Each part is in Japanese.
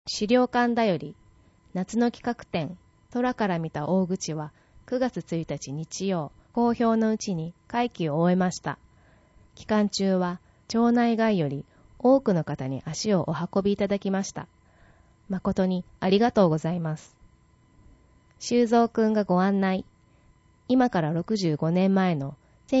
資料館だより夏の企画展虎から見た大口は9月1日日曜好評のうちに会期を終えました。期間中は町内外より多くの方に足をお運びいただきました。誠にありがとうございます。修造くんがご案内。今から65年前の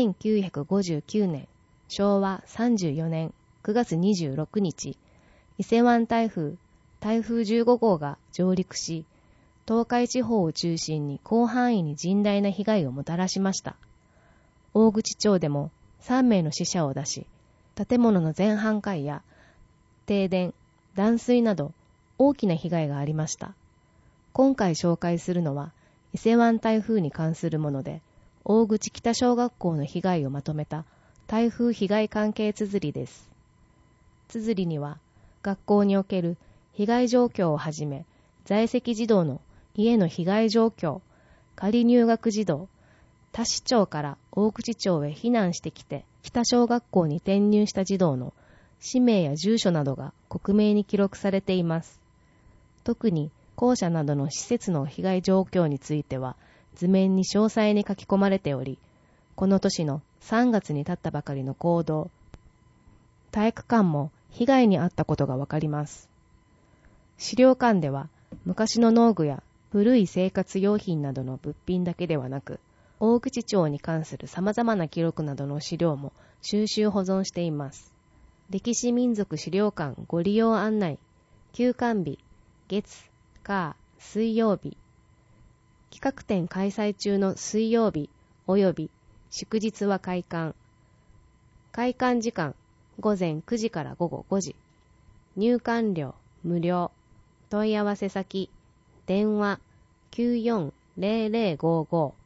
1959年昭和34年9月26日、伊勢湾台風15号が上陸し、東海地方を中心に広範囲に甚大な被害をもたらしました。大口町でも3名の死者を出し、建物の全半壊や停電、断水など大きな被害がありました。今回紹介するのは伊勢湾台風に関するもので、大口北小学校の被害をまとめた台風被害関係綴りです。綴りには学校における被害状況をはじめ、在籍児童の家の被害状況、仮入学児童、他市町から大口町へ避難してきて北小学校に転入した児童の氏名や住所などが克明に記録されています。特に校舎などの施設の被害状況については図面に詳細に書き込まれており、この年の3月に立ったばかりの講堂、体育館も被害に遭ったことがわかります。資料館では昔の農具や古い生活用品などの物品だけではなく、大口町に関する様々な記録などの資料も収集保存しています。歴史民族資料館ご利用案内、休館日、月、火、水曜日、企画展開催中の水曜日及び祝日は開館。開館時間、午前9時から午後5時。入館料、無料。問い合わせ先、電話、940055